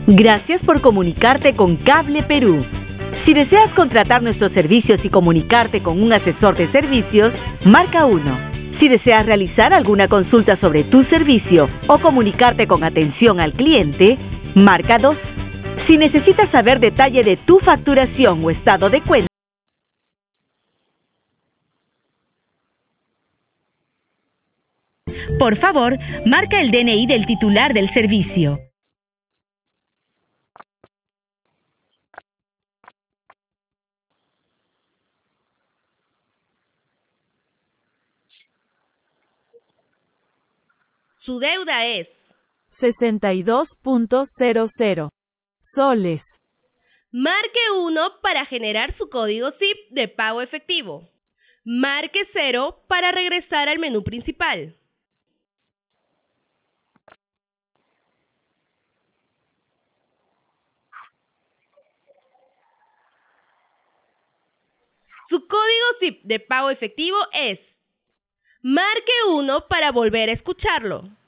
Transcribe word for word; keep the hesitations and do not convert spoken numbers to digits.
Gracias por comunicarte con Cable Perú. Si deseas contratar nuestros servicios y comunicarte con un asesor de servicios, marca uno. Si deseas realizar alguna consulta sobre tu servicio o comunicarte con atención al cliente, marca dos. Si necesitas saber detalle de tu facturación o estado de cuenta, por favor, marca el D N I del titular del servicio. Su deuda es sesenta y dos punto cero cero soles. Marque uno para generar su código S I P de pago efectivo. Marque cero para regresar al menú principal. Su código S I P de pago efectivo es. Marque uno para volver a escucharlo.